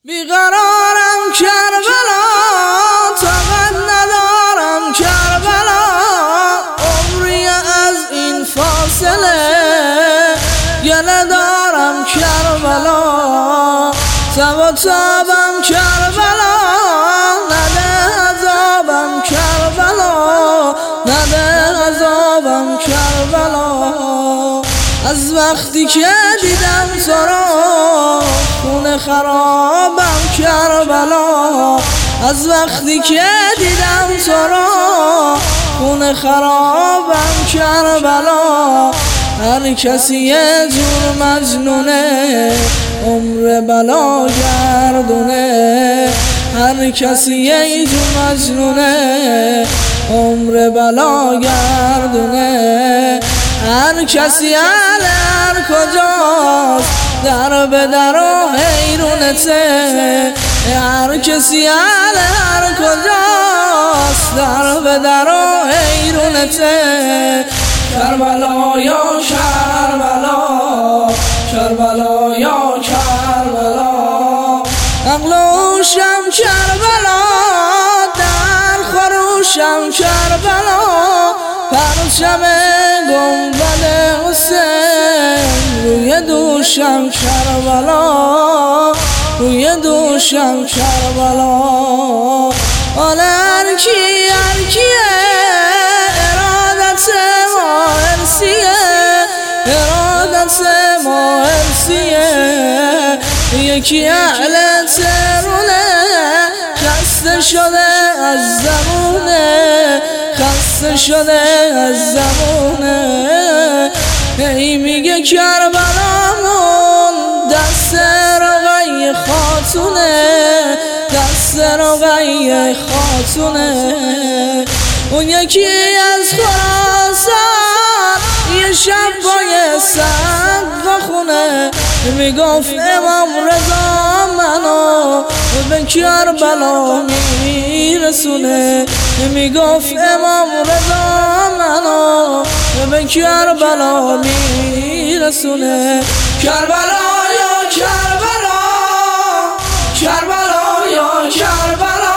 بیقرارم کربلا، طاقت ندارم کربلا، عمری از این فاصله گله دارم کربلا، تب و تابم کربلا، نده عذابم کربلا، نده عذابم کربلا. از وقتی که دیدم تو را خونه خرابم کربلا، از وقتی که دیدم تو را خونه خرابم کربلا. هر کسی یه جور مجنونه، عمر بلا گردونه، هر کسی یه جور مجنونه، عمر بلا گردونه. هر کسی هر کجاست، در به در و حیرونته، هر کسی هر کجاست، در به در و حیرونته. کربلا یا کربلا، کربلا یا کربلا، عقل و هوشم کربلا، در خروشم کربلا، پرچم گنبد حسین روی دوشم کربلا، روی دوشم کربلا. حال هر کیه ارادت ما ارسیه، ارادت ما ارسیه. یکی اهل ترونه، خسته شده از زمونه، خسته شده از زمونه. ای میگه کربلامون دست رقی خاتونه، دست رقی خاتونه. اون یکی از خراسان یه شب پای سقف خونه، میگفت امام رضا منو به کربلا میرسونه، میگفت امام رضا منو به کربلا میرسونه. کربلا یا کربلا، کربلا یا کربلا،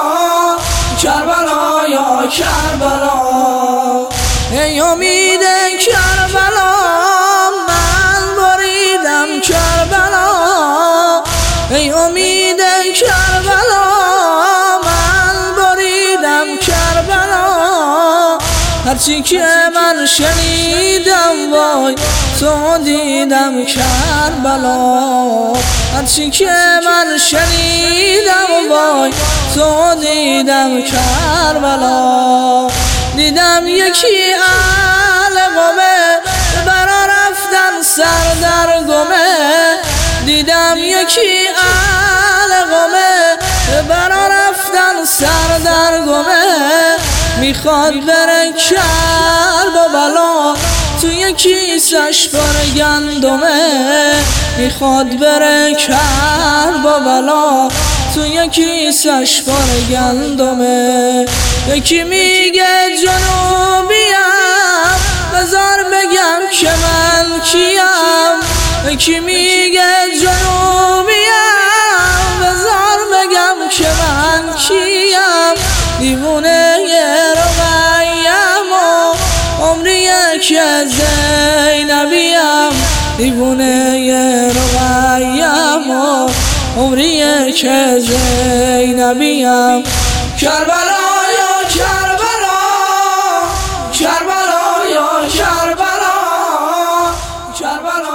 کربلا یا کربلا. ای امید کربلا، من بریدم کربلا، ای امید کربلا، من بریدم کربلا. هرچی که من شنیدم وای تو دیدم کربلا، هرچی که من شنیدم وای تو دیدم کربلا. دیدم یکی اهل قمه برا رفتن سر در گمه، دیدم یکی اهل قمه برا رفتن سر در گمه. میخواد بره کربلا، توی کیسش پر گندمه، میخواد بره کربلا، توی کیسش پر گندمه. یکی میگه جنوبیم، بذار بگم که من کیم، یکی میگه جنوبیم، بذار بگم که من کیم. دیوونه رقیم و عمری که زینبیم، دیوونه رقیم و عمری که زینبیم. کربلا یا کربلا، کربلا یا کربلا، کربلا